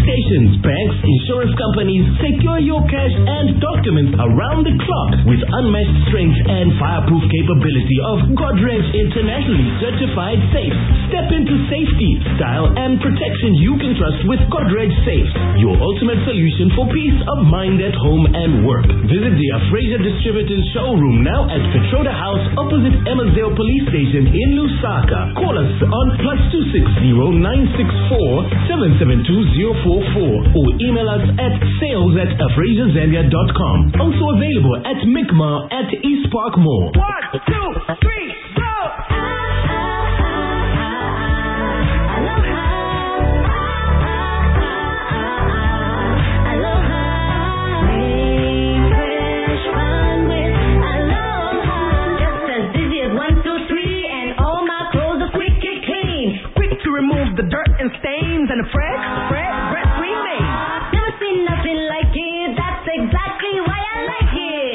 stations, banks, insurance companies, secure your cash and documents around the clock with unmatched strength and fireproof capability of Godrej internationally certified safes. Step into safety, style and protection you can trust with Godrej Safes, your ultimate solution for peace of mind at home and work. Visit the Fraser Distributors showroom now at Petroda House opposite Emmerdale Police Station in Lusaka. Call us on +260-964-772044 or email us at sales@afraserzambia.com. Also available at Micma at East Park Mall. 1, 2, 3, go! The dirt and stains and the fresh we made. Never seen nothing like it. That's exactly why I like it.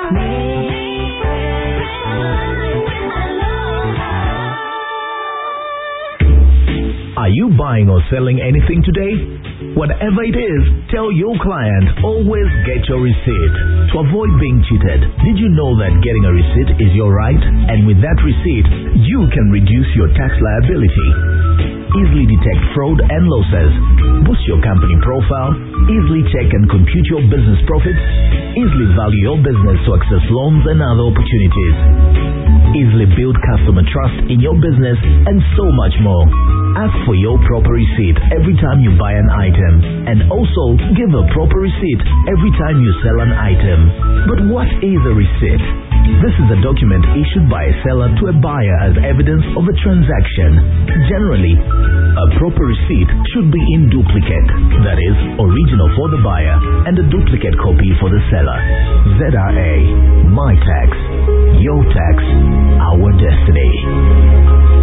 Are you buying or selling anything today? Whatever it is, tell your client, always get your receipt. To avoid being cheated, did you know that getting a receipt is your right? And with that receipt, you can reduce your tax liability. Easily detect fraud and losses, boost your company profile, easily check and compute your business profits, easily value your business to access loans and other opportunities, easily build customer trust in your business, and so much more. Ask for your proper receipt every time you buy an item, and also give a proper receipt every time you sell an item. But what is a receipt? This is a document issued by a seller to a buyer as evidence of a transaction. Generally, a proper receipt should be in duplicate, that is, original for the buyer and a duplicate copy for the seller. ZRA, my tax, your tax, our destiny.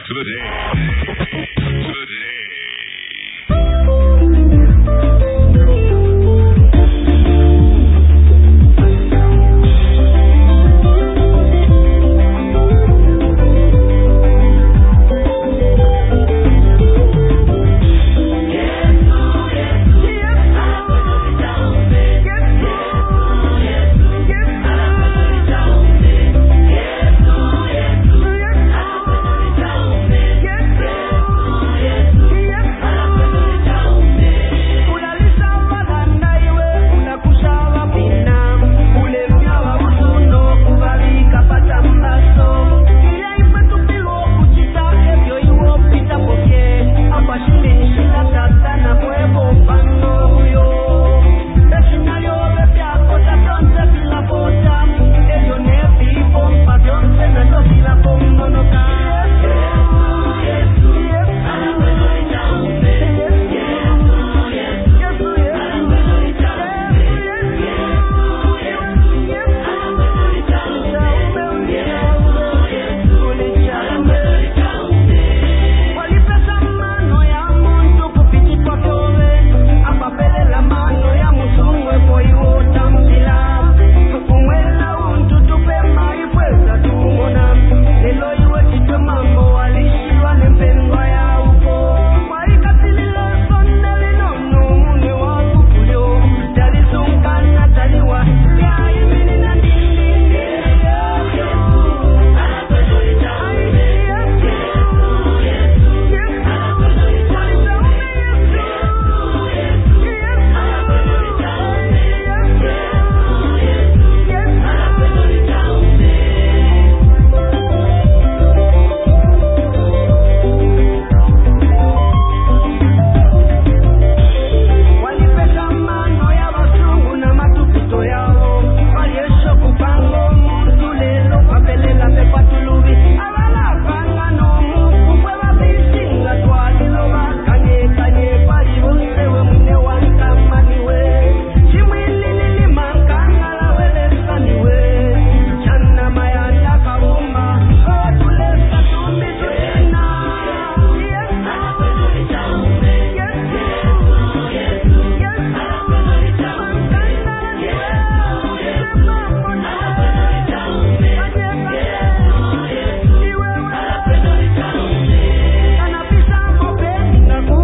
of the day.